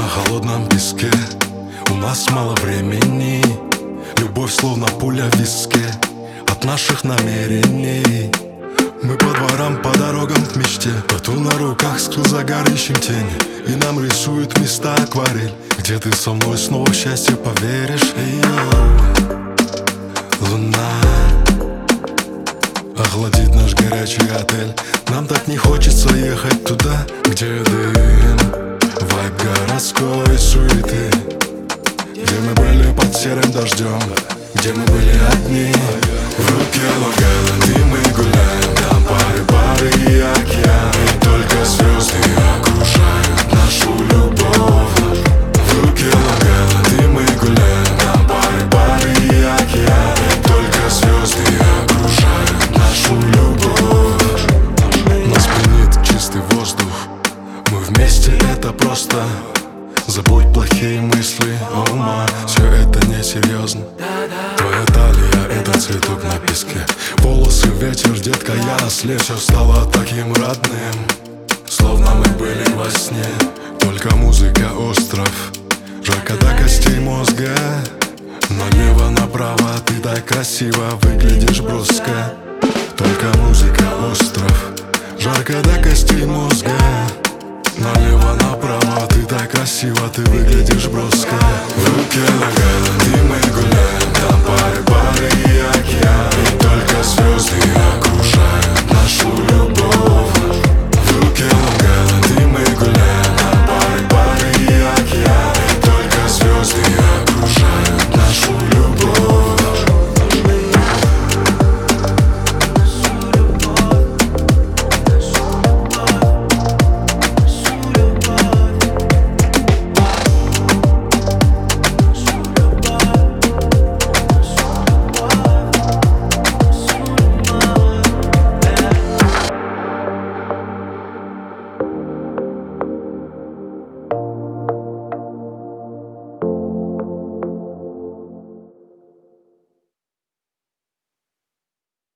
холодном песке. У нас мало времени, любовь словно пуля в виске от наших намерений. Мы по дворам, по дорогам к мечте, тату на руках, скрыл загар, ищем тени. И нам рисуют места акварель, где ты со мной снова в счастье поверишь. Луна охладит наш горячий отель. Нам так не хочется ехать туда, где дым, вайб городской суеты, где мы были под серым дождем, где мы были одни. В руке Лонг-Айленд, и мы гуляем, там пары и океан, и только звезды окружают нашу любовь. В руке Лонг-Айленд, и мы гуляем, там пары и океан, и только звезды окружают нашу любовь. Нас пьянит чистый воздух, мы вместе, это просто. Забудь плохие мысли, о май, все это несерьезно. Твоя талия — это цветок на песке, волосы ветер, детка, я ослеп. Все стало таким родным, словно мы были во сне. Только музыка, остров, жарко до костей мозга. Налево-направо ты так красиво выглядишь броско. Только музыка, остров, жарко до костей мозга. Налево-направо ты так красиво, ты выглядишь броско. В руке Лонг-Айленд,